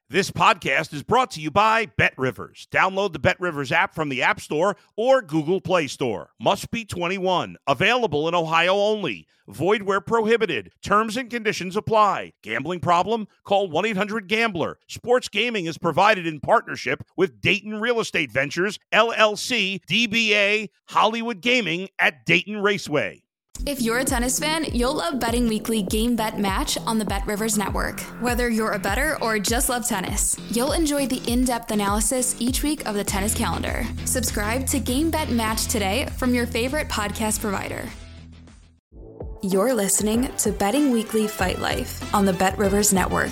This podcast is brought to you by BetRivers. Download the BetRivers app from the App Store or Google Play Store. Must be 21. Available in Ohio only. Void where prohibited. Terms and conditions apply. Gambling problem? Call 1-800-GAMBLER. Sports gaming is provided in partnership with Dayton Real Estate Ventures, LLC, DBA, Hollywood Gaming at Dayton Raceway. If you're a tennis fan, you'll love Betting Weekly Game Bet Match on the BetRivers Network. Whether you're a bettor or just love tennis, you'll enjoy the in-depth analysis each week of the tennis calendar. Subscribe to Game Bet Match today from your favorite podcast provider. You're listening to Betting Weekly Fight Life on the BetRivers Network.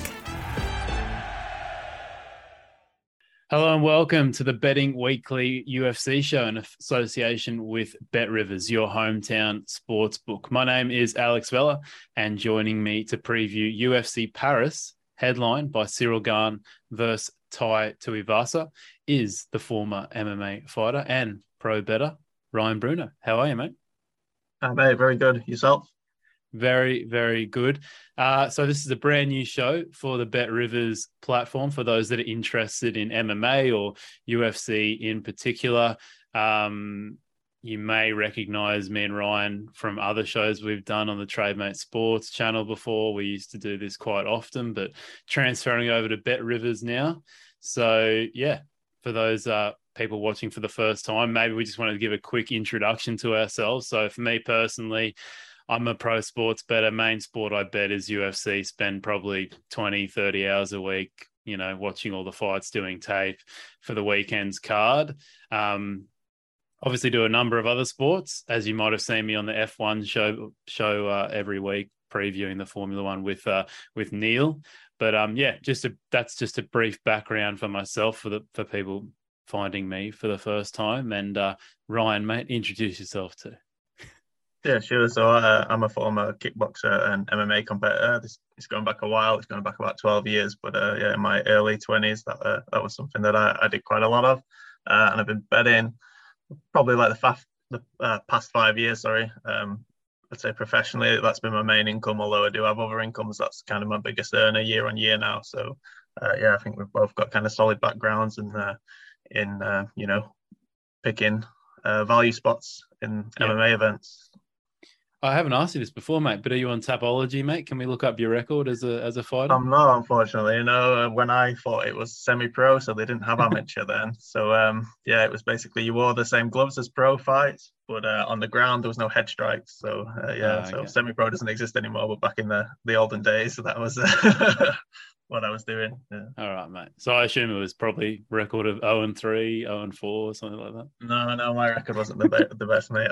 Hello and welcome to the Betting Weekly UFC show in association with BetRivers, your hometown sportsbook. My name is Alex Vella, and joining me to preview UFC Paris, headlined by Cyril Gane versus Tai Tuivasa, is the former MMA fighter and pro bettor, Ryan Bruno. How are you, mate? Mate, very good. Yourself? Very, very good. So this is a brand new show for the BetRivers platform for those that are interested in MMA or UFC in particular. You may recognize me and Ryan from other shows we've done on the TradeMate Sports channel before. We used to do this quite often, but transferring over to BetRivers now. So, yeah, for those people watching for the first time, maybe we just wanted to give a quick introduction to ourselves. So for me personally, I'm a pro sports bettor. Main sport I bet is UFC. Spend probably 20, 30 hours a week, watching all the fights, doing tape for the weekend's card. Obviously do a number of other sports, as you might have seen me on the F1 show every week, previewing the Formula One with Neil. But that's just a brief background for myself for people finding me for the first time. And Ryan, mate, introduce yourself too. Yeah, sure. So I'm a former kickboxer and MMA competitor. It's going back a while. It's going back about 12 years. But in my early 20s, that was something that I did quite a lot of. And I've been betting probably like the past 5 years, sorry. I'd say professionally, that's been my main income, although I do have other incomes. That's kind of my biggest earner year on year now. So, I think we've both got kind of solid backgrounds in picking value spots in MMA events. I haven't asked you this before, mate, but are you on Tapology, mate? Can we look up your record as a fighter? I'm not, unfortunately. When I fought, it was semi-pro, so they didn't have amateur then. So, it was basically you wore the same gloves as pro fights, but on the ground there was no head strikes. So, so semi-pro doesn't exist anymore, but back in the olden days, so that was what I was doing. Yeah. All right, mate. So I assume it was probably record of 0-3, 0-4, something like that. No, my record wasn't the best, mate.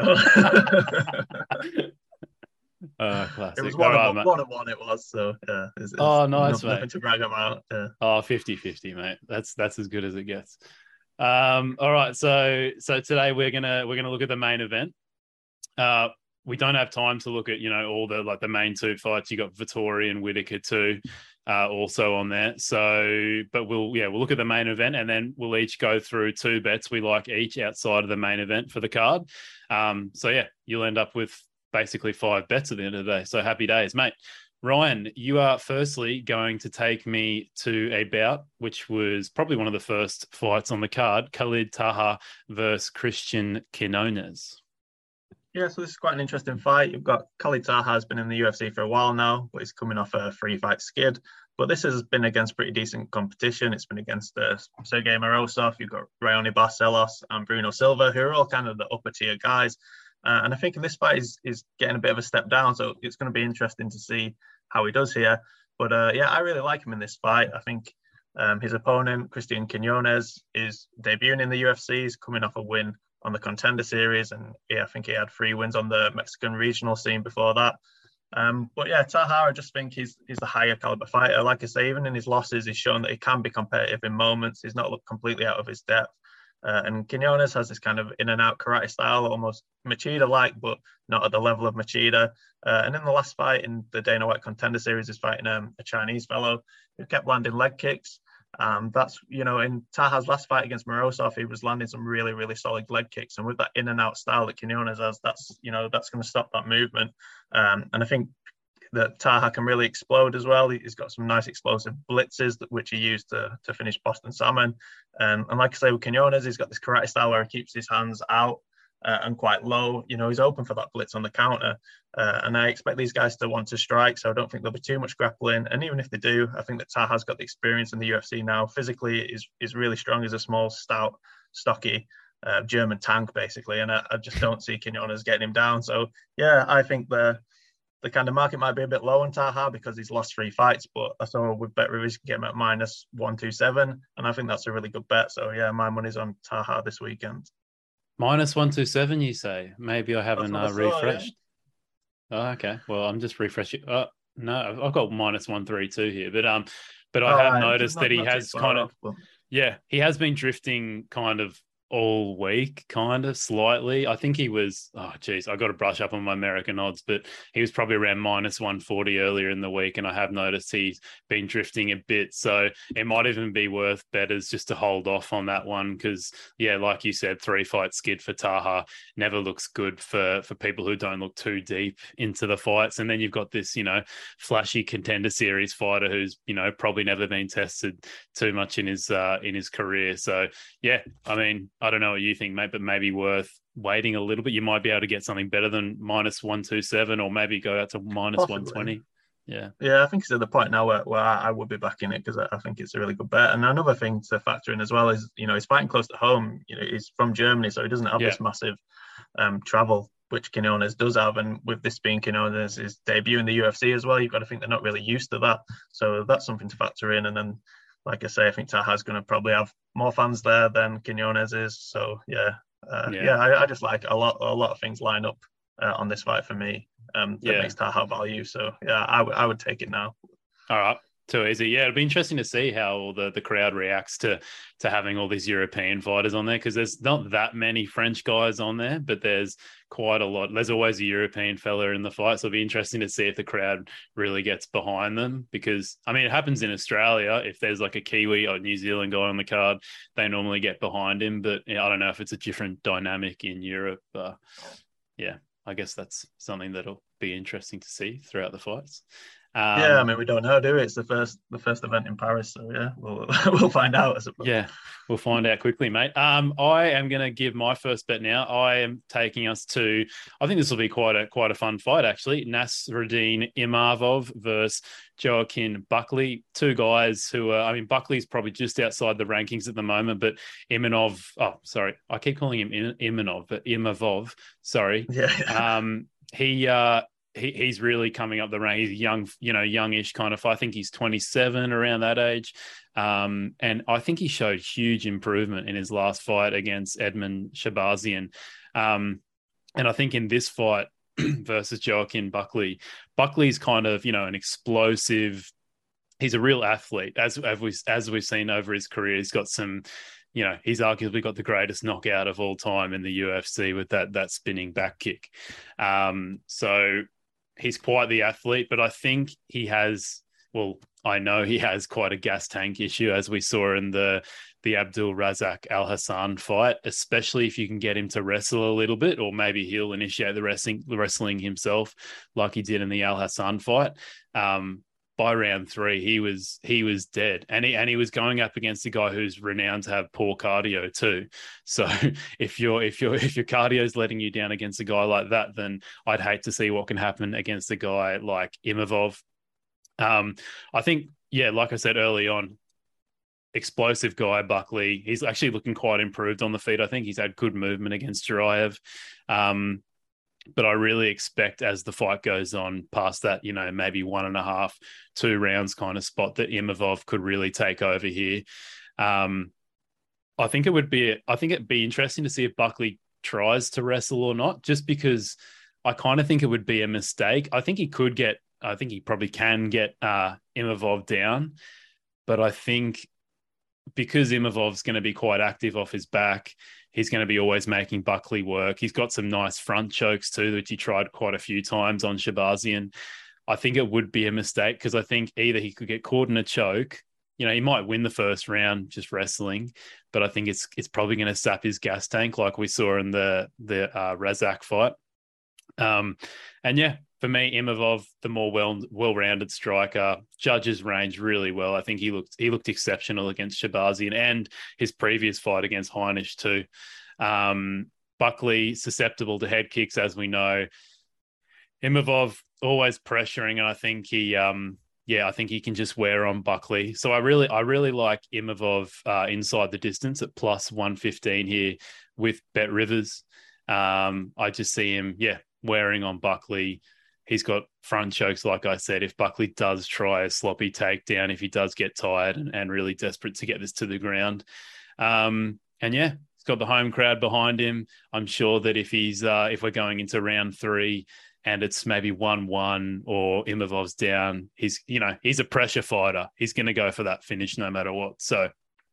Classic. It was one of one. It was so. Yeah, it's nice, mate. Nothing to brag about. Yeah. 50-50, mate. That's as good as it gets. All right. So today we're gonna look at the main event. We don't have time to look at all the main two fights. You got Vettori and Whittaker too, also on there. So, but we'll look at the main event, and then we'll each go through two bets we like each outside of the main event for the card. You'll end up with basically 5 bets at the end of the day. So happy days, mate. Ryan, you are firstly going to take me to a bout, which was probably one of the first fights on the card, Khalid Taha versus Christian Quinones. Yeah, so this is quite an interesting fight. You've got Khalid Taha has been in the UFC for a while now, but he's coming off a 3-fight skid. But this has been against pretty decent competition. It's been against Sergey Morozov. You've got Raoni Barcelos and Bruno Silva, who are all kind of the upper tier guys. And I think this fight is getting a bit of a step down, so it's going to be interesting to see how he does here. But I really like him in this fight. I think his opponent, Christian Quinones, is debuting in the UFC. He's coming off a win on the Contender Series, and I think he had 3 wins on the Mexican regional scene before that. Taha, I just think he's a higher caliber fighter. Like I say, even in his losses, he's shown that he can be competitive in moments. He's not looked completely out of his depth. And Quinones has this kind of in-and-out karate style, almost Machida-like, but not at the level of Machida. And in the last fight in the Dana White Contender Series, he's fighting a Chinese fellow who kept landing leg kicks. That's, in Taha's last fight against Morozov, he was landing some really, really solid leg kicks. And with that in and out style that Quinones has, that's going to stop that movement. And I think that Taha can really explode as well. He's got some nice explosive blitzes which he used to finish Boston Salmon. And like I say, with Quinones, he's got this karate style where he keeps his hands out and quite low. He's open for that blitz on the counter. And I expect these guys to want to strike, so I don't think there'll be too much grappling. And even if they do, I think that Taha's got the experience in the UFC now. Physically, is really strong. He's a small, stout, stocky German tank, basically. And I just don't see Quinones getting him down. So, yeah, I think the kind of market might be a bit low on Taha because he's lost 3 fights, but I saw with Bet Rivers can get him at minus 127, and I think that's a really good bet. So yeah, my money's on Taha this weekend. Minus 127, you say? Maybe I haven't refreshed. Yeah. Oh, okay. Well, I'm just refreshing. No, I've got minus 132 here, but I have noticed that he has kind of, he has been drifting kind of all week, kind of slightly. I think he was, I got to brush up on my American odds, but he was probably around minus 140 earlier in the week. And I have noticed he's been drifting a bit. So it might even be worth betters just to hold off on that one. Cause like you said, 3-fight skid for Taha never looks good for people who don't look too deep into the fights. And then you've got this, flashy contender series fighter who's, probably never been tested too much in his career. So I mean, I don't know what you think, mate, but maybe worth waiting a little bit. You might be able to get something better than minus 127 or maybe go out to minus 120. Yeah, I think it's at the point now where I would be backing it because I think it's a really good bet. And another thing to factor in as well is, he's fighting close to home. He's from Germany, so he doesn't have this massive travel, which Quinones does have. And with this being Quinones' debut in the UFC as well, you've got to think they're not really used to that. So that's something to factor in. And then, like I say, I think Taha's going to probably have more fans there than Quinones is. So I just like a lot of things line up on this fight for me that makes Taha value. So I would take it now. All right. Too easy. Yeah, it'll be interesting to see how the crowd reacts to having all these European fighters on there, because there's not that many French guys on there, but there's quite a lot. There's always a European fella in the fight, so it'll be interesting to see if the crowd really gets behind them, because, I mean, it happens in Australia. If there's like a Kiwi or New Zealand guy on the card, they normally get behind him, but I don't know if it's a different dynamic in Europe. I guess that's something that'll be interesting to see throughout the fights. I mean, we don't know, do we? It's the first event in Paris, so we'll find out, I suppose. Yeah, we'll find out quickly, mate. I am going to give my first bet now. I am taking us to, I think this will be quite a fun fight, actually. Nasruddin Imavov versus Joaquin Buckley, 2 guys who are, Buckley's probably just outside the rankings at the moment, but I keep calling him Imanov, but Imavov, sorry. Yeah. He's really coming up the rank. He's young, youngish kind of fight. I think he's 27, around that age. And I think he showed huge improvement in his last fight against Edmund Shabazian. And I think in this fight versus Joaquin Buckley, Buckley's kind of, an explosive, he's a real athlete. As we've seen over his career, he's got some, he's arguably got the greatest knockout of all time in the UFC with that spinning back kick. So he's quite the athlete, but I think I know he has quite a gas tank issue, as we saw in the Abdul Razak Al Hassan fight, especially if you can get him to wrestle a little bit, or maybe he'll initiate the wrestling himself like he did in the Al Hassan fight. By round 3, he was dead, and he was going up against a guy who's renowned to have poor cardio too. So if your cardio is letting you down against a guy like that, then I'd hate to see what can happen against a guy like Imavov. I think, like I said early on, explosive guy Buckley. He's actually looking quite improved on the feet. I think he's had good movement against Jurayev. But I really expect, as the fight goes on past that, maybe 1.5, 2 rounds kind of spot, that Imavov could really take over here. I think it'd be interesting to see if Buckley tries to wrestle or not, just because I kind of think it would be a mistake. I think he probably can get Imavov down, but I think because Imavov's going to be quite active off his back, he's going to be always making Buckley work. He's got some nice front chokes too, which he tried quite a few times on Shabazian. I think it would be a mistake, because I think either he could get caught in a choke. He might win the first round just wrestling, but I think it's probably going to sap his gas tank, like we saw in the Razak fight. for me, Imavov, the more well-rounded striker, judges range really well. I think he looked exceptional against Shabazian and his previous fight against Heinisch too. Buckley, susceptible to head kicks, as we know. Imavov always pressuring, and I think he can just wear on Buckley. So I really like Imavov inside the distance at plus 115 here with Bet Rivers. I just see him, wearing on Buckley. He's got front chokes, like I said. If Buckley does try a sloppy takedown, if he does get tired and really desperate to get this to the ground. He's got the home crowd behind him. I'm sure that if we're going into round 3 and it's maybe 1-1 or Imavov's down, he's a pressure fighter. He's going to go for that finish no matter what. So,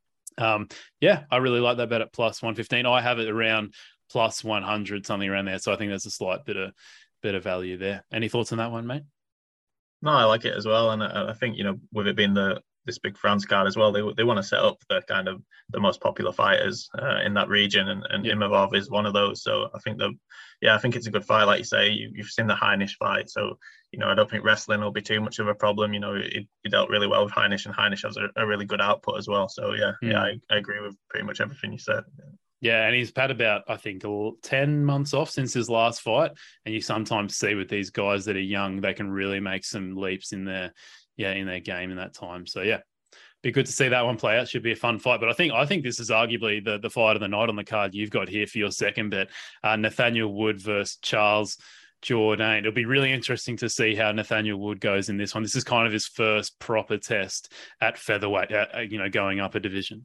I really like that bet at plus 115. I have it around plus 100, something around there. So I think there's a slight bit of value there. Any thoughts on that one, mate? No, I like it as well. And I think, with it being this big France card as well, they want to set up the kind of the most popular fighters in that region, and Imavov is one of those. So I think I think it's a good fight. Like you say, you've seen the Heinisch fight, so I don't think wrestling will be too much of a problem. He dealt really well with Heinisch, and Heinisch has a really good output as well. So I agree with pretty much everything you said. Yeah, and he's had about, I think, 10 months off since his last fight. And you sometimes see with these guys that are young, they can really make some leaps in their game in that time. So, be good to see that one play out. Should be a fun fight. But I think this is arguably the fight of the night on the card you've got here for your second bet. Nathaniel Wood versus Charles Jourdain. It'll be really interesting to see how Nathaniel Wood goes in this one. This is kind of his first proper test at featherweight, going up a division.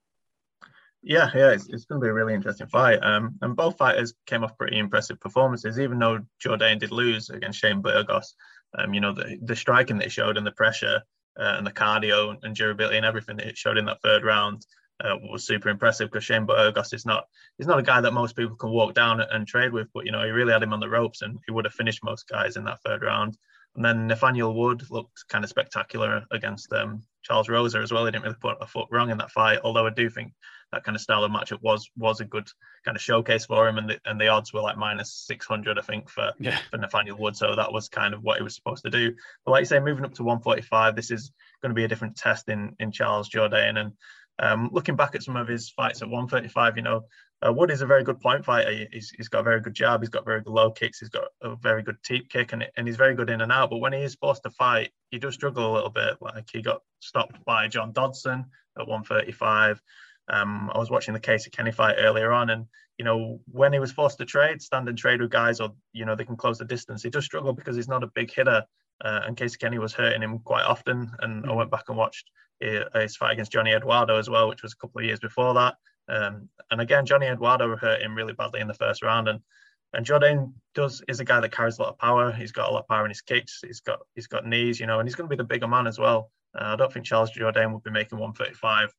Yeah, it's going to be a really interesting fight. And both fighters came off pretty impressive performances, even though Jourdain did lose against Shane Burgos. The striking that he showed and the pressure and the cardio and durability and everything that it showed in that third round was super impressive, because Shane Burgos is not a guy that most people can walk down and trade with, but he really had him on the ropes, and he would have finished most guys in that third round. And then Nathaniel Wood looked kind of spectacular against Charles Rosa as well. He didn't really put a foot wrong in that fight, although I do think that kind of style of matchup was a good kind of showcase for him, and the odds were like minus 600, I think, for Nathaniel Wood. So that was kind of what he was supposed to do. But like you say, moving up to 145, this is going to be a different test in Charles Jourdain. And looking back at some of his fights at 135, Wood is a very good point fighter. He's got a very good jab. He's got very good low kicks. He's got a very good teep kick, and he's very good in and out. But when he is forced to fight, he does struggle a little bit. Like, he got stopped by John Dodson at 135. I was watching the Casey Kenny fight earlier on, and when he was forced to stand and trade with guys, or they can close the distance, he does struggle because he's not a big hitter. And Casey Kenny was hurting him quite often. And I went back and watched his fight against Johnny Eduardo as well, which was a couple of years before that. And again, Johnny Eduardo hurt him really badly in the first round. And Jourdain is a guy that carries a lot of power. He's got a lot of power in his kicks. He's got knees, and he's going to be the bigger man as well. I don't think Charles Jourdain would be making 135.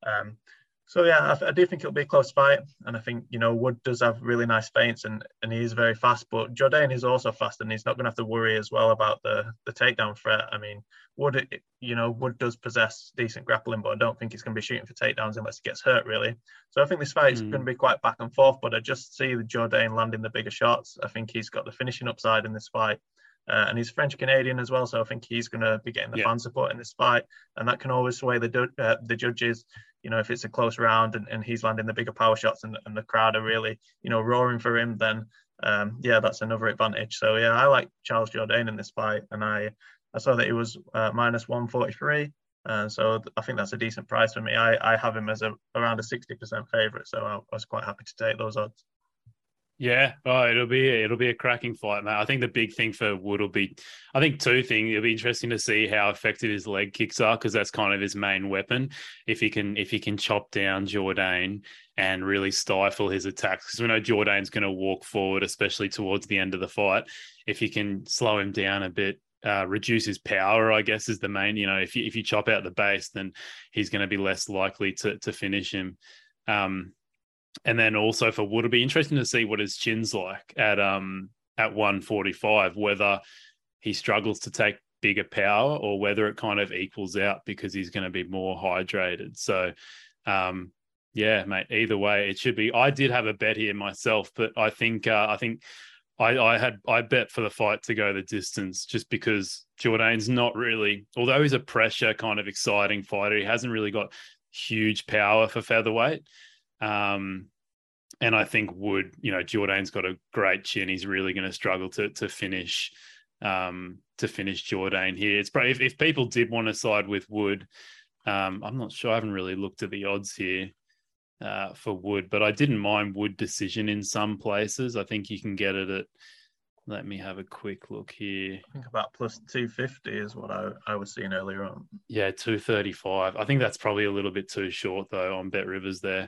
So I do think it'll be a close fight, and I think Wood does have really nice feints, and he is very fast. But Jourdain is also fast, and he's not going to have to worry as well about the takedown threat. I mean, Wood does possess decent grappling, but I don't think he's going to be shooting for takedowns unless he gets hurt, really. So I think this fight is going to be quite back and forth, but I just see the Jourdain landing the bigger shots. I think he's got the finishing upside in this fight. And he's French Canadian as well, so I think he's going to be getting the fan support in this fight, and that can always sway the judges. If it's a close round and he's landing the bigger power shots and the crowd are really roaring for him, then that's another advantage. So I like Charles Jourdain in this fight, and I saw that he was minus 143, so I think that's a decent price for me. I have him as around a 60% favorite, so I was quite happy to take those odds. Yeah, it'll be a cracking fight, mate. I think the big thing for Wood will be, I think two things. It'll be interesting to see how effective his leg kicks are, because that's kind of his main weapon. If he can chop down Jourdain and really stifle his attacks, because we know Jourdain's going to walk forward, especially towards the end of the fight. If he can slow him down a bit, reduce his power, I guess, is the main. If you chop out the base, then he's going to be less likely to finish him. And then also for Wood, it'll be interesting to see what his chin's like at 145, whether he struggles to take bigger power or whether it kind of equals out because he's going to be more hydrated. So, mate, either way, it should be. I did have a bet here myself, but I think I bet for the fight to go the distance just because Jourdain's not really, although he's a pressure kind of exciting fighter, he hasn't really got huge power for featherweight. And I think Wood, Jourdain's got a great chin. He's really going to struggle to finish Jourdain here. It's probably if people did want to side with Wood, I'm not sure. I haven't really looked at the odds here for Wood, but I didn't mind Wood decision in some places. I think you can get it at. Let me have a quick look here. I think about plus 250 is what I was seeing earlier on. Yeah, 235. I think that's probably a little bit too short though on Bet Rivers there.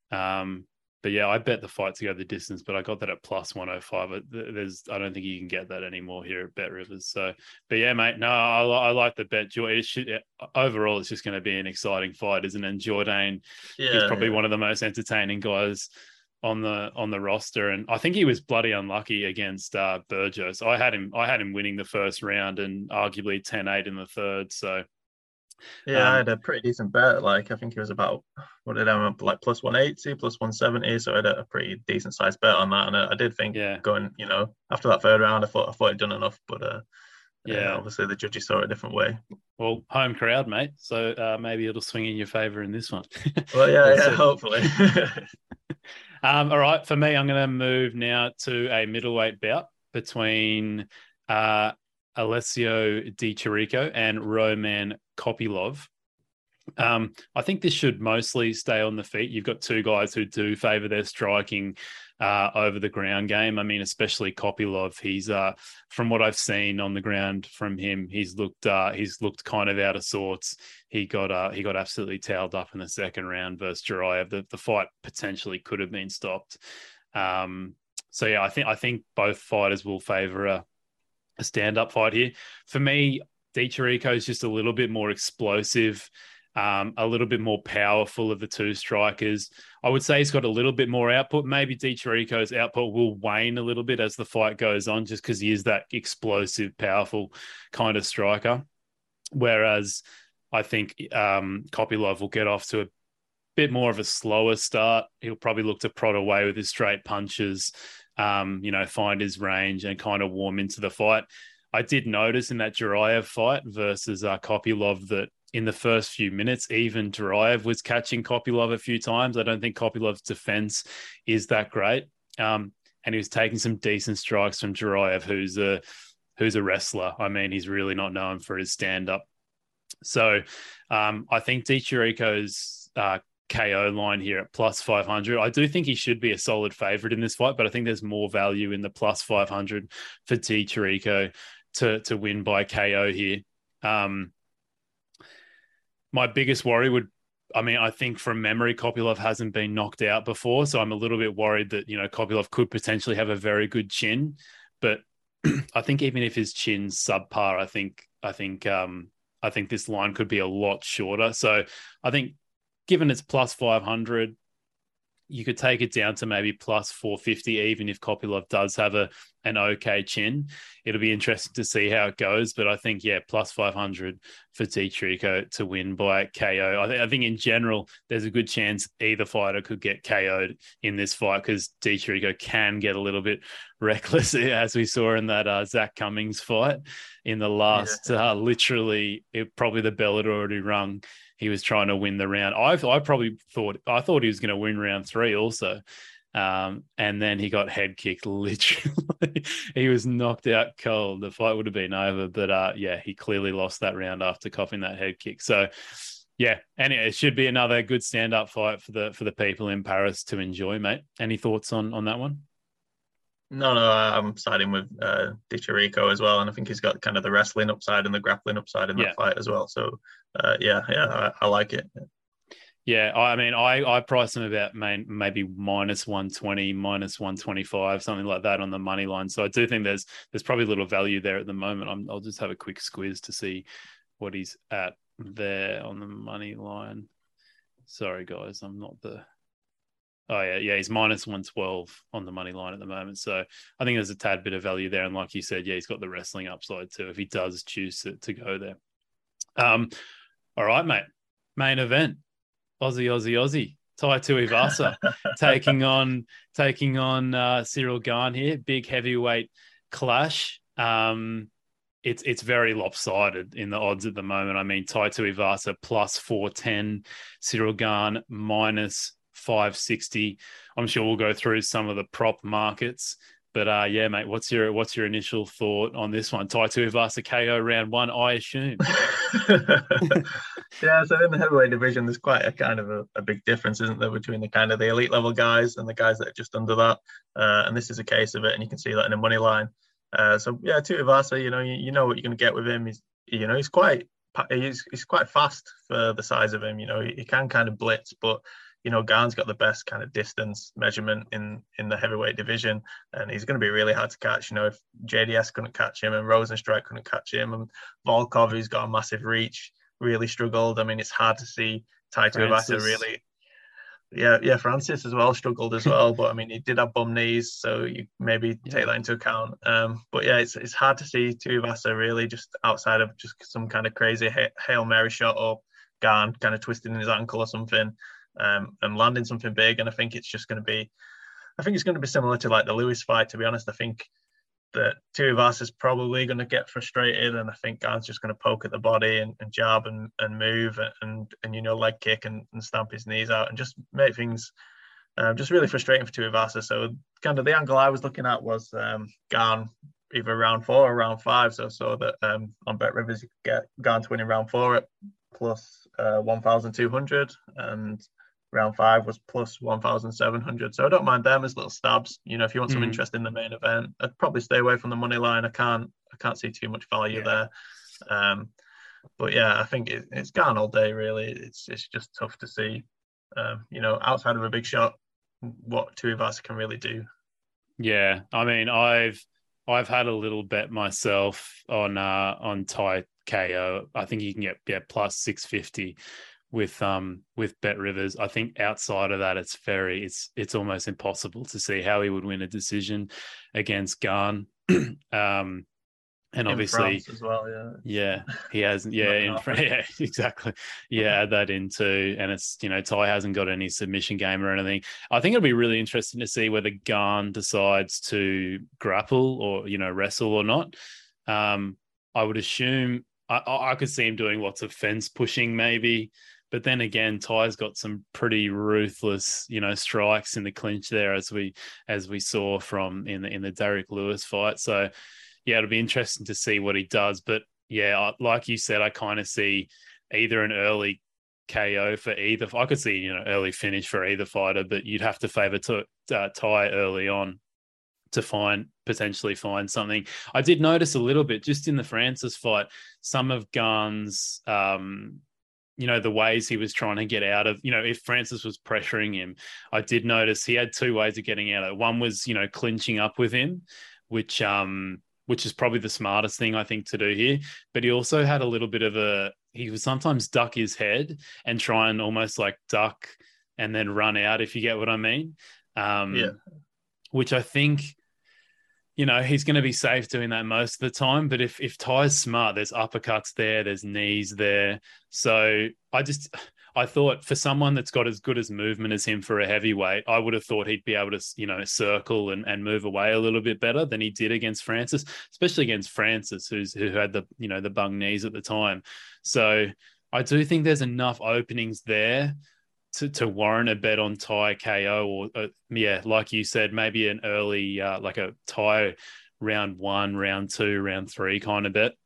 But yeah, I bet the fight to go the distance, but I got that at plus 105. I don't think you can get that anymore here at Bet Rivers. So, but yeah, mate, no, I like the bet. Overall, it's just going to be an exciting fight, isn't it? And Jourdain is probably one of the most entertaining guys on the roster, and I think he was bloody unlucky against Burgos. I had him winning the first round and arguably 10-8 in the third. So. Yeah, I had a pretty decent bet. Like I think it was about like plus 180, plus 170. So I had a pretty decent sized bet on that, and I did think going, after that third round, I thought I'd done enough, but obviously the judges saw it a different way. Well, home crowd, mate. So maybe it'll swing in your favour in this one. Well, yeah, hopefully. All right, for me, I'm going to move now to a middleweight bout between Alessio Di Chirico and Roman Kopylov. I think this should mostly stay on the feet. You've got two guys who do favour their striking over the ground game. I mean, especially Kopylov. He's from what I've seen on the ground from him, he's looked kind of out of sorts. He got absolutely towed up in the second round versus Jurayev. The fight potentially could have been stopped. So yeah, I think both fighters will favour a stand-up fight here. For me, Di Chirico is just a little bit more explosive, a little bit more powerful of the two strikers. I would say he's got a little bit more output. Maybe Di Chirico's output will wane a little bit as the fight goes on, just because he is that explosive, powerful kind of striker. Whereas I think Kopylov will get off to a bit more of a slower start. He'll probably look to prod away with his straight punches, find his range and kind of warm into the fight. I did notice in that Jurayev fight versus Kopylov that in the first few minutes, even Jurayev was catching Kopylov a few times. I don't think Kopylov's defense is that great. And he was taking some decent strikes from Jurayev, who's a wrestler. I mean, he's really not known for his stand-up. So I think Di Chirico's KO line here at plus 500. I do think he should be a solid favorite in this fight, but I think there's more value in the plus 500 for Di Chirico to win by KO here. My biggest worry I think from memory, Kopylov hasn't been knocked out before, so I'm a little bit worried that, Kopylov could potentially have a very good chin, but I think even if his chin's subpar, I think this line could be a lot shorter. So I think given it's plus 500, you could take it down to maybe plus 450, even if Kopylov does have an okay chin. It'll be interesting to see how it goes, but I think, plus 500 for Di Chirico to win by KO. I think in general, there's a good chance either fighter could get KO'd in this fight because Di Chirico can get a little bit reckless, as we saw in that Zach Cummings fight in the last, literally, probably the bell had already rung. He was trying to win the round. I thought he was going to win round 3 also. And then he got head kicked, literally. He was knocked out cold. The fight would have been over. But he clearly lost that round after coughing that head kick. So anyway, it should be another good stand-up fight for the people in Paris to enjoy, mate. Any thoughts on that one? No, I'm siding with Di Chirico as well, and I think he's got kind of the wrestling upside and the grappling upside in that fight as well. So, I like it. Yeah, I mean, I priced him about maybe minus 120, minus 125, something like that on the money line. So I do think there's probably a little value there at the moment. I'll just have a quick squeeze to see what he's at there on the money line. Sorry, guys, I'm not the... Oh, yeah, he's minus 112 on the money line at the moment. So I think there's a tad bit of value there. And like you said, he's got the wrestling upside too if he does choose to go there. All right, mate. Main event, Aussie. Tai Tuivasa taking on Cyril Gane here. Big heavyweight clash. It's very lopsided in the odds at the moment. I mean, Tai Tuivasa plus 410, Cyril Gane minus 560. I'm sure we'll go through some of the prop markets. But yeah, mate, what's your initial thought on this one? Tai Tuivasa KO round one, I assume. Yeah, so in the heavyweight division, there's quite a kind of a big difference, isn't there, between the kind of the elite level guys and the guys that are just under that. And this is a case of it, and you can see that in the money line. So yeah, Tuivasa, you know what you're going to get with him. He's quite fast for the size of him. He can kind of blitz, but Gane's got the best kind of distance measurement in the heavyweight division, and he's going to be really hard to catch. If JDS couldn't catch him and Rosenstrike couldn't catch him, and Volkov, who's got a massive reach, really struggled. I mean, it's hard to see Tai Tuivasa really. Yeah, Francis as well struggled as well, but I mean, he did have bum knees, so you maybe take that into account. But yeah, it's hard to see Tuivasa really just outside of just some kind of crazy Hail Mary shot or Gane kind of twisting his ankle or something. And landing something big, and I think it's going to be similar to like the Lewis fight. To be honest, I think that Tuivasa is probably going to get frustrated, and I think Gane's just going to poke at the body and jab and move and leg kick and stamp his knees out and just make things just really frustrating for Tuivasa. So kind of the angle I was looking at was Gane either round 4 or round 5. So I saw that on Bet Rivers you could get Gane to win in round 4 at plus 1,200 and round 5 was plus 1,700. So I don't mind them as little stabs. If you want some interest in the main event, I'd probably stay away from the money line. I can't see too much value there. But yeah, I think it's Gane all day really. It's just tough to see, outside of a big shot, what Tuivasa can really do. Yeah, I mean, I've had a little bet myself on Tai KO. I think you can get plus 650 with Bet Rivers. I think outside of that, it's almost impossible to see how he would win a decision against Gane. And in obviously France as well, yeah, he hasn't. Yeah, in France, yeah, exactly. Yeah, add that into, and it's Tai hasn't got any submission game or anything. I think it'll be really interesting to see whether Gane decides to grapple or wrestle or not. I would assume I could see him doing lots of fence pushing maybe. But then again, Ty's got some pretty ruthless, strikes in the clinch there, as we saw from in the Derek Lewis fight. So, yeah, it'll be interesting to see what he does. But yeah, like you said, I kind of see either an early KO for either. I could see early finish for either fighter, but you'd have to favour Ty early on to potentially find something. I did notice a little bit just in the Francis fight, some of Gane's. The ways he was trying to get out of, if Francis was pressuring him, I did notice he had 2 ways of getting out of it. One was, clinching up with him, which is probably the smartest thing I think to do here. But he also had a little bit of he would sometimes duck his head and try and almost like duck and then run out, if you get what I mean. Which I think, he's going to be safe doing that most of the time. But if Ty's smart, there's uppercuts there, there's knees there. So I thought for someone that's got as good as movement as him for a heavyweight, I would have thought he'd be able to, circle and move away a little bit better than he did against Francis, especially against Francis, who had the bung knees at the time. So I do think there's enough openings there to warrant a bet on Tai KO or like you said, maybe an early like a Tai round 1, round 2, round 3 kind of bet.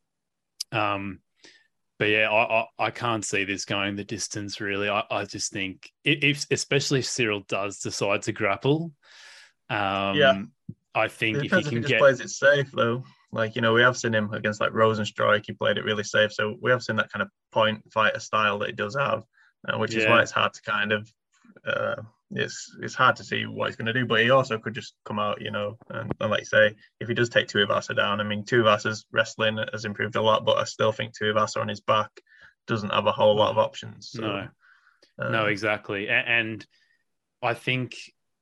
But yeah, I can't see this going the distance really. I just think especially if Cyril does decide to grapple, I think if he can just plays it safe though. Like, we have seen him against like Rosenstrike, he played it really safe. So we have seen that kind of point fighter style that he does have. Which is why it's hard to kind of it's hard to see what he's going to do. But he also could just come out, and like you say, if he does take Tuivasa down, I mean, Tuivasa's wrestling has improved a lot, but I still think Tuivasa on his back doesn't have a whole lot of options. So, no, exactly. And I think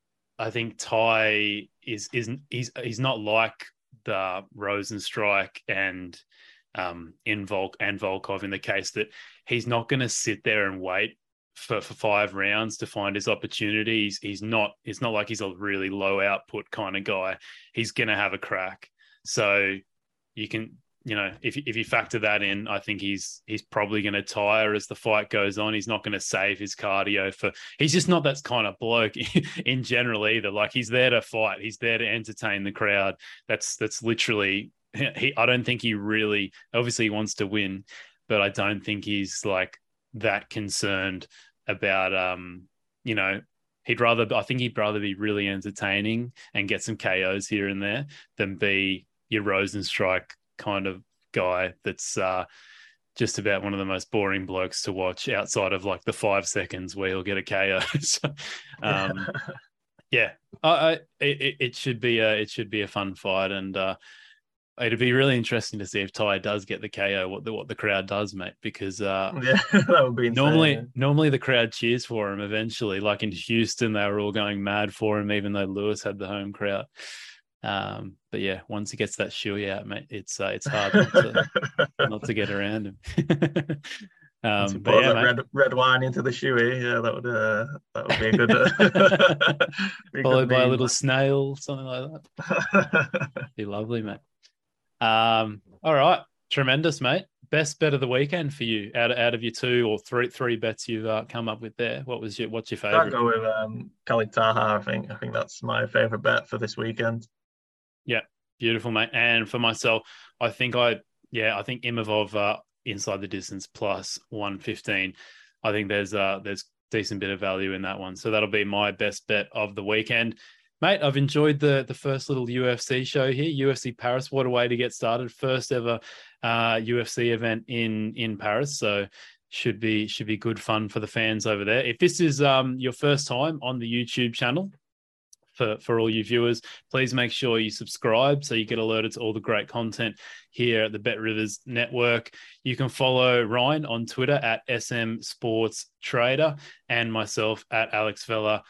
Tai he's not like the Rosenstrike and Volkov in the case that he's not going to sit there and wait for 5 rounds to find his opportunities. It's not like he's a really low output kind of guy. He's going to have a crack. So you can, if you factor that in, I think he's probably going to tire as the fight goes on. He's not going to save his cardio he's just not that kind of bloke in general either. Like, he's there to fight. He's there to entertain the crowd. That's literally, I don't think he really, obviously he wants to win, but I don't think he's like that concerned about, I think he'd rather be really entertaining and get some KOs here and there than be your Rosenstrike kind of guy that's just about one of the most boring blokes to watch outside of like the 5 seconds where he'll get a KO. So, it should be a fun fight, and it'd be really interesting to see if Ty does get the KO, what the crowd does, mate, because that would be insane. Normally the crowd cheers for him eventually. Like in Houston, they were all going mad for him, even though Lewis had the home crowd. But yeah, once he gets that shoey out, mate, it's hard not to get around him. Red wine into the shoey, that would be a good. Followed by a little snail, something like that. Be lovely, mate. All right, tremendous, mate. Best bet of the weekend for you out of your 2 or 3 bets you've come up with there. What's your favorite? I'll go with Khalid Taha. I think that's my favorite bet for this weekend. Yeah, beautiful, mate. And for myself, I think Imavov inside the distance plus 115. I think there's decent bit of value in that one. So that'll be my best bet of the weekend. Mate, I've enjoyed the first little UFC show here. UFC Paris, what a way to get started. First ever UFC event in Paris. So should be good fun for the fans over there. If this is your first time on the YouTube channel, for all you viewers, please make sure you subscribe so you get alerted to all the great content here at the Bet Rivers Network. You can follow Ryan on Twitter at SM Sports Trader and myself at AlexVella_.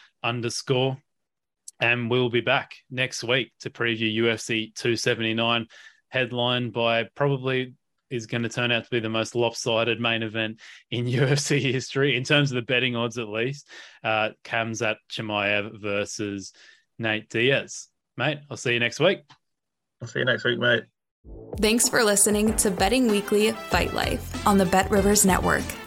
And we'll be back next week to preview UFC 279, headlined by probably is going to turn out to be the most lopsided main event in UFC history, in terms of the betting odds at least. Khamzat Chimaev versus Nate Diaz. Mate, I'll see you next week. I'll see you next week, mate. Thanks for listening to Betting Weekly Fight Life on the Bet Rivers Network.